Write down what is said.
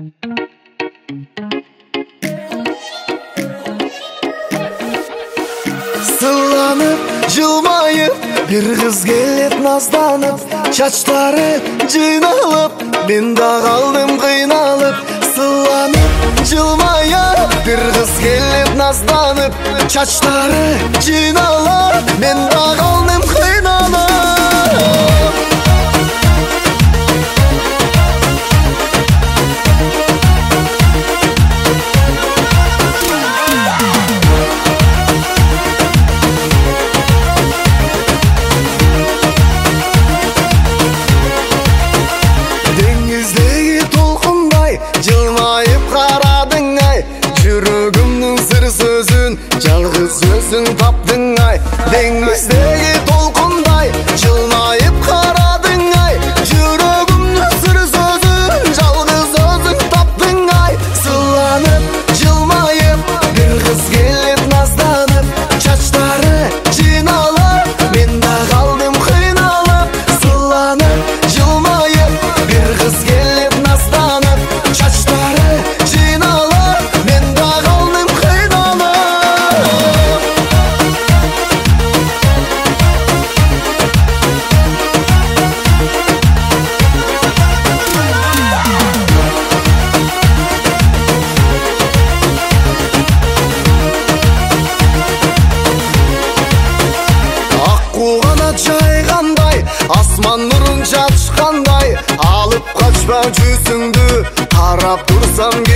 Сыланып, жылмайып, bir kız gelip nazlanıp, çaçları cıynalып, ben de kaldım kıynalıp. Sıllanıp, жылмайып, bir kız gelip nazlanıp, çaçları cıynalып, ben de kaldım kıynalıp. Жалғыз өзің таптың ай, деңіздегі толқындай, жылмайып қарадың ай, жүрегімнің сыр сөзін, жалғыз өзің таптың ай. Сыланып, жылмайып, bir kız келіп назданып, çaçları жиналып, мен de қалдым қиналып. Сыланып, жылмайып, bir kız келіп назданып, çaçları жиналып, мен de қалдым қиналып. Жайғандай, асман нұрын шашқандай, алып қашпа жүзіңді, қарап тұрсам